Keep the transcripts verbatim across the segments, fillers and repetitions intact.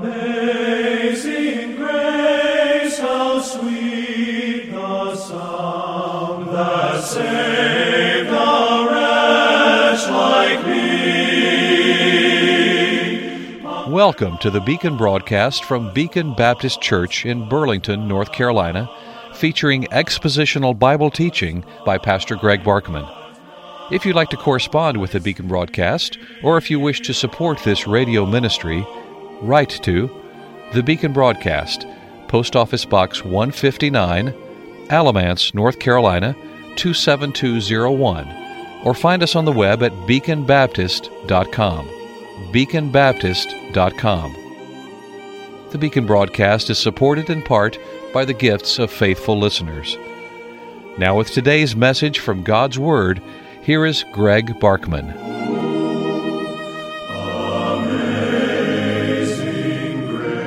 Amazing grace, how sweet the sound that saved a wretch like me. Welcome to the Beacon broadcast from Beacon Baptist Church in Burlington, North Carolina, featuring expositional Bible teaching by Pastor Greg Barkman. If you'd like to correspond with the Beacon broadcast, or if you wish to support this radio ministry, write to the Beacon Broadcast, Post Office Box one fifty-nine, Alamance, North Carolina, two seven two zero one, or find us on the web at beacon baptist dot com. beacon baptist dot com. The Beacon broadcast is supported in part by the gifts of faithful listeners. Now with today's message from God's Word, here is Greg Barkman. Amazing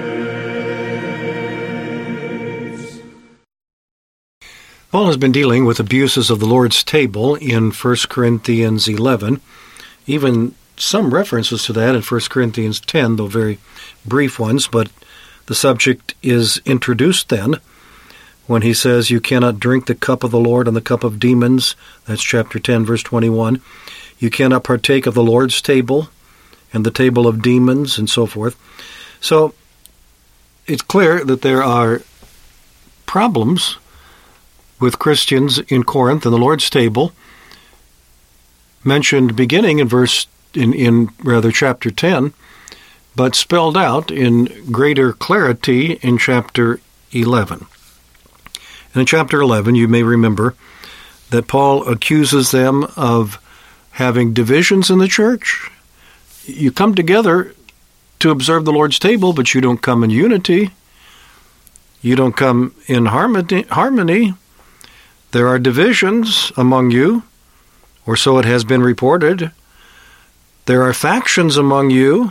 grace. Paul has been dealing with abuses of the Lord's table in First Corinthians eleven, even some references to that in First Corinthians ten, though very brief ones, but the subject is introduced then when he says, you cannot drink the cup of the Lord and the cup of demons. That's chapter ten, verse twenty-one. You cannot partake of the Lord's table and the table of demons, and so forth. So it's clear that there are problems with Christians in Corinth and the Lord's table, mentioned beginning in verse in, in rather chapter ten, but spelled out in greater clarity in chapter eleven. And in chapter eleven, you may remember that Paul accuses them of having divisions in the church. You come together to observe the Lord's table, but you don't come in unity. You don't come in harmony. harmony. There are divisions among you, or so it has been reported. There are factions among you.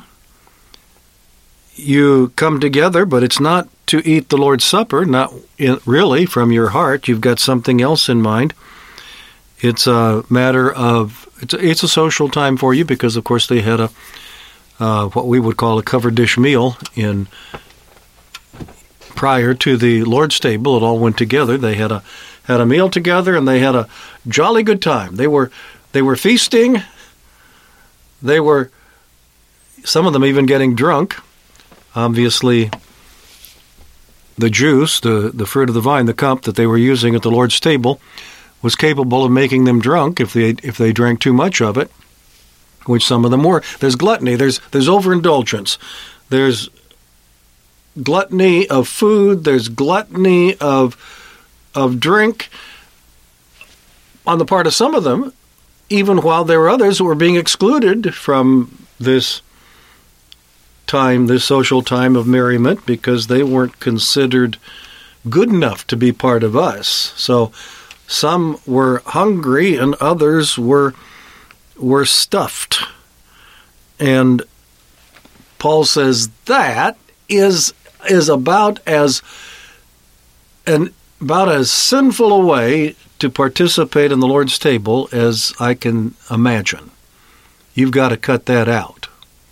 You come together, but it's not to eat the Lord's Supper, not in, really from your heart. You've got something else in mind. It's a matter of, it's a, it's a social time for you because, of course, they had a uh, what we would call a covered dish meal in prior to the Lord's table. It all went together. They had a had a meal together, and they had a jolly good time. They were they were feasting. They were, some of them even getting drunk. Obviously, the juice, the, the fruit of the vine, the cup that they were using at the Lord's table, was capable of making them drunk if they if they drank too much of it, which some of them were. There's gluttony. There's there's overindulgence. There's gluttony of food. There's gluttony of of drink on the part of some of them, even while there were others who were being excluded from this time, this social time of merriment, because they weren't considered good enough to be part of us. So some were hungry and others were were stuffed. And Paul says that is is about as an about as sinful a way to participate in the Lord's table as I can imagine. You've got to cut that out.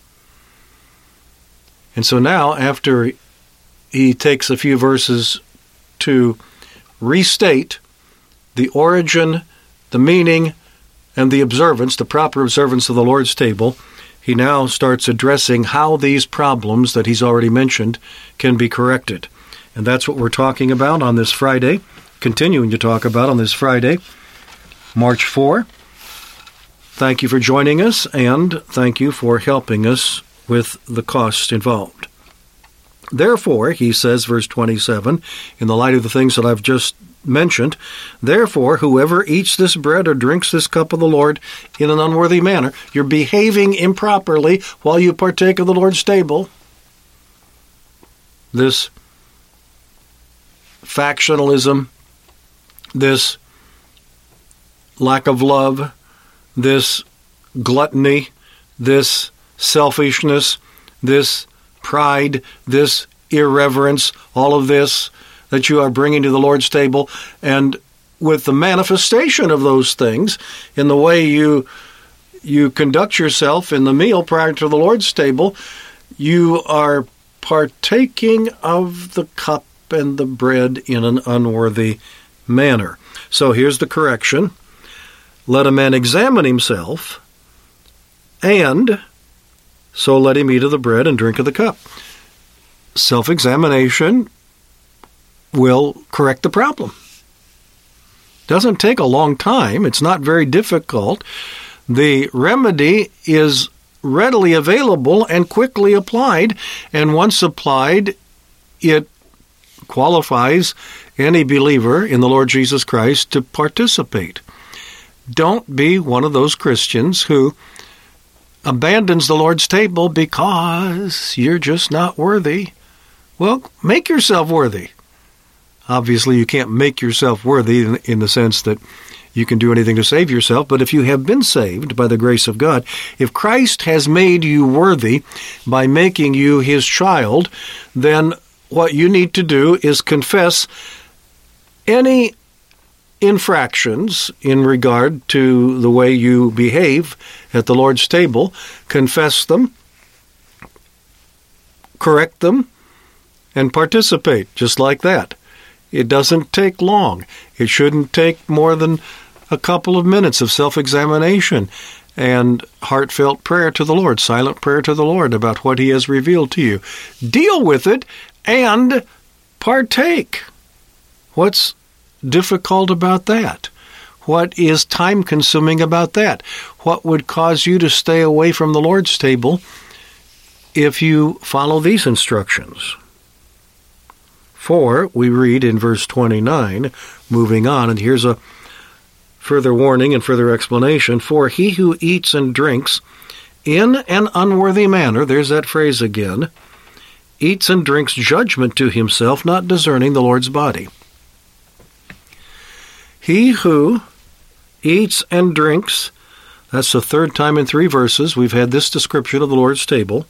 And so now, after he takes a few verses to restate the origin, the meaning, and the observance, the proper observance of the Lord's table, he now starts addressing how these problems that he's already mentioned can be corrected. And that's what we're talking about on this Friday, continuing to talk about on this Friday, March fourth. Thank you for joining us, and thank you for helping us with the costs involved. Therefore, he says, verse twenty-seven, in the light of the things that I've just mentioned, therefore, whoever eats this bread or drinks this cup of the Lord in an unworthy manner, you're behaving improperly while you partake of the Lord's table. This factionalism, this lack of love, this gluttony, this selfishness, this pride, this irreverence, all of this that you are bringing to the Lord's table, and with the manifestation of those things in the way you you conduct yourself in the meal prior to the Lord's table, you are partaking of the cup and the bread in an unworthy manner. So here's the correction. Let a man examine himself, and so let him eat of the bread and drink of the cup. Self-examination will correct the problem. Doesn't take a long time. It's not very difficult. The remedy is readily available and quickly applied, and once applied, it qualifies any believer in the Lord Jesus Christ to participate. Don't be one of those Christians who abandons the Lord's table because you're just not worthy. Well, make yourself worthy. Obviously, you can't make yourself worthy in, in the sense that you can do anything to save yourself, but if you have been saved by the grace of God, if Christ has made you worthy by making you his child, then what you need to do is confess any infractions in regard to the way you behave at the Lord's table, confess them, correct them, and participate just like that. It doesn't take long. It shouldn't take more than a couple of minutes of self-examination and heartfelt prayer to the Lord, silent prayer to the Lord about what he has revealed to you. Deal with it and partake. What's difficult about that? What is time-consuming about that? What would cause you to stay away from the Lord's table if you follow these instructions? For, we read in verse twenty-nine, moving on, and here's a further warning and further explanation. For he who eats and drinks in an unworthy manner, there's that phrase again, eats and drinks judgment to himself, not discerning the Lord's body. He who eats and drinks, that's the third time in three verses we've had this description of the Lord's table.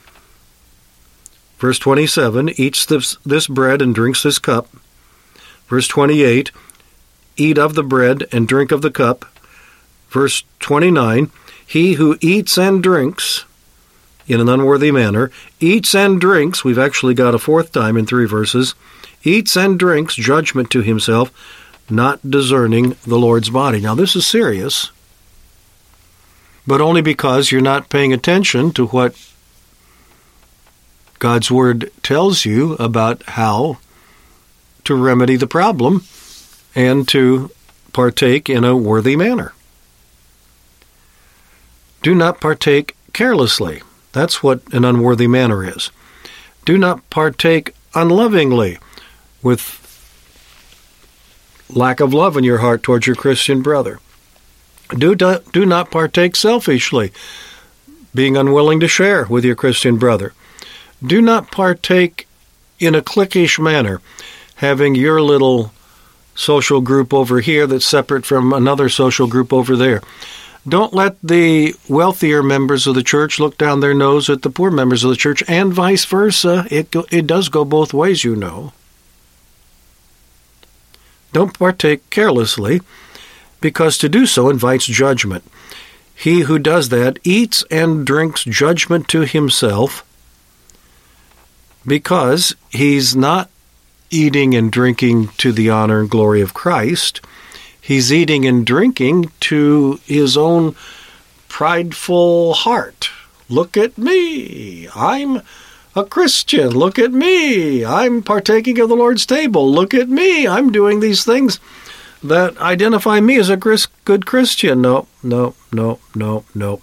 Verse twenty-seven, eats this, this bread and drinks this cup. Verse twenty-eight, eat of the bread and drink of the cup. Verse twenty-nine, he who eats and drinks in an unworthy manner, eats and drinks, we've actually got a fourth time in three verses, eats and drinks judgment to himself, not discerning the Lord's body. Now this is serious, but only because you're not paying attention to what God's Word tells you about how to remedy the problem and to partake in a worthy manner. Do not partake carelessly. That's what an unworthy manner is. Do not partake unlovingly, with lack of love in your heart towards your Christian brother. Do, do, do not partake selfishly, being unwilling to share with your Christian brother. Do not partake in a cliquish manner, having your little social group over here that's separate from another social group over there. Don't let the wealthier members of the church look down their nose at the poor members of the church, and vice versa. It, go, it does go both ways, you know. Don't partake carelessly, because to do so invites judgment. He who does that eats and drinks judgment to himself, because he's not eating and drinking to the honor and glory of Christ. He's eating and drinking to his own prideful heart. Look at me. I'm a Christian. Look at me. I'm partaking of the Lord's table. Look at me. I'm doing these things that identify me as a good Christian. No, no, no, no, no.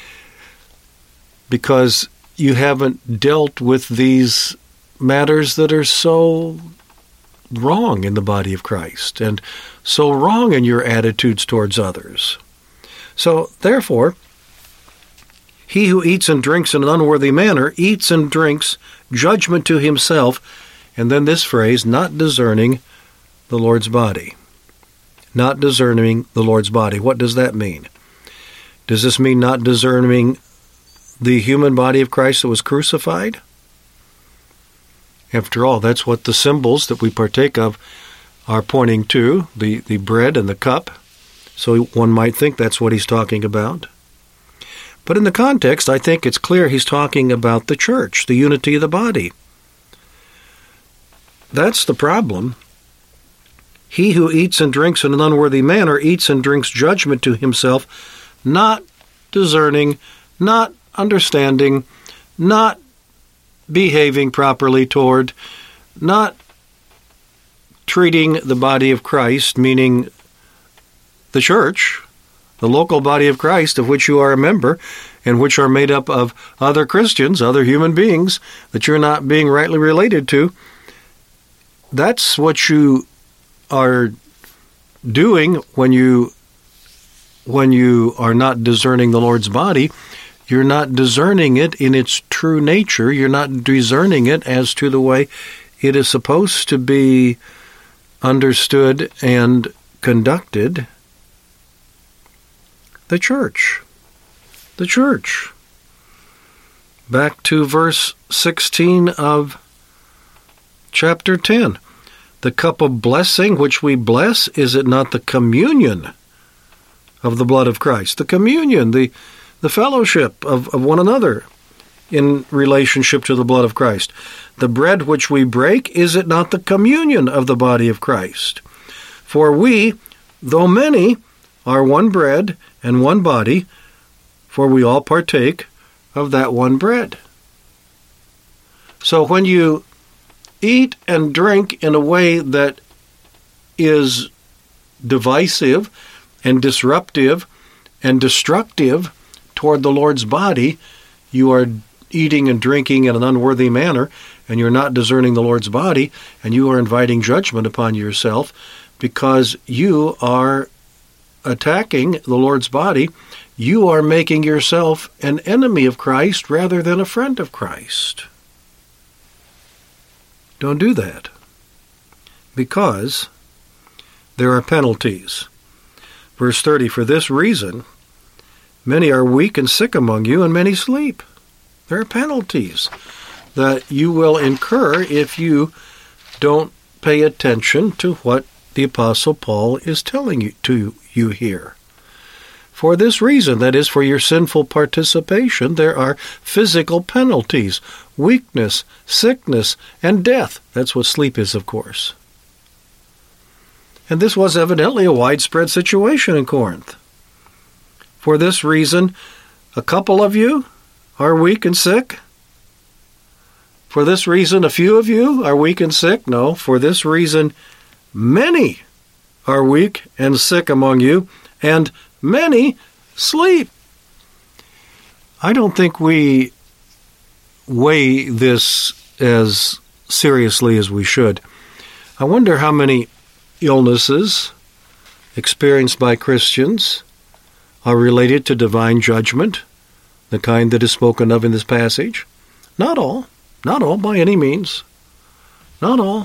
Because you haven't dealt with these matters that are so wrong in the body of Christ and so wrong in your attitudes towards others. So, therefore, he who eats and drinks in an unworthy manner eats and drinks judgment to himself, and then this phrase, not discerning the Lord's body. Not discerning the Lord's body. What does that mean? Does this mean not discerning the human body of Christ that was crucified? After all, that's what the symbols that we partake of are pointing to, the, the bread and the cup. So one might think that's what he's talking about. But in the context, I think it's clear he's talking about the church, the unity of the body. That's the problem. He who eats and drinks in an unworthy manner eats and drinks judgment to himself, not discerning, not understanding, not behaving properly toward, not treating the body of Christ, meaning the church, the local body of Christ of which you are a member, and which are made up of other Christians, other human beings that you're not being rightly related to. That's what you are doing when you when you are not discerning the Lord's body. You're not discerning it in its true nature. You're not discerning it as to the way it is supposed to be understood and conducted. The church. The church. Back to verse sixteen of chapter ten. The cup of blessing which we bless, is it not the communion of the blood of Christ? The communion, the, the fellowship of, of one another in relationship to the blood of Christ. The bread which we break, is it not the communion of the body of Christ? For we, though many, are one bread and one body, for we all partake of that one bread. So when you eat and drink in a way that is divisive and disruptive and destructive toward the Lord's body, you are eating and drinking in an unworthy manner, and you're not discerning the Lord's body, and you are inviting judgment upon yourself because you are attacking the Lord's body. You are making yourself an enemy of Christ rather than a friend of Christ. Don't do that, because there are penalties. Verse thirty, for this reason, many are weak and sick among you, and many sleep. There are penalties that you will incur if you don't pay attention to what the Apostle Paul is telling you to you here. For this reason, that is, for your sinful participation, there are physical penalties, weakness, sickness, and death. That's what sleep is, of course. And this was evidently a widespread situation in Corinth. For this reason, a couple of you are weak and sick. For this reason, a few of you are weak and sick. No, for this reason, many are weak and sick among you, and many sleep. I don't think we weigh this as seriously as we should. I wonder how many illnesses experienced by Christians are related to divine judgment, the kind that is spoken of in this passage. Not all. Not all, by any means. Not all.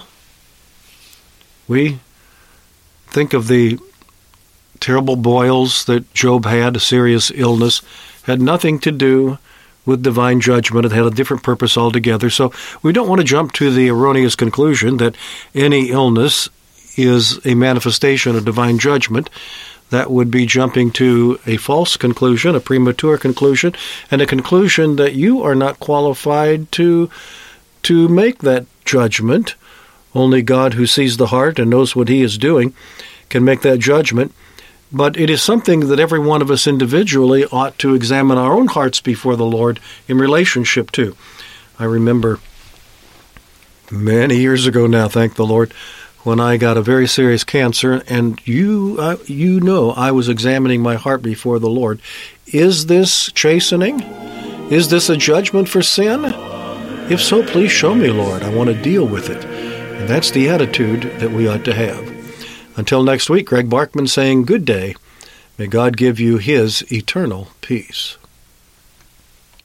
We think of the terrible boils that Job had, a serious illness, had nothing to do with divine judgment. It had a different purpose altogether. So we don't want to jump to the erroneous conclusion that any illness is a manifestation of divine judgment. That would be jumping to a false conclusion, a premature conclusion, and a conclusion that you are not qualified to, to make that judgment. Only God, who sees the heart and knows what he is doing, can make that judgment. But it is something that every one of us individually ought to examine our own hearts before the Lord in relationship to. I remember many years ago now, thank the Lord, when I got a very serious cancer, and you uh, you know I was examining my heart before the Lord. Is this chastening? Is this a judgment for sin? If so, please show me, Lord. I want to deal with it. And that's the attitude that we ought to have. Until next week, Greg Barkman saying good day. May God give you his eternal peace.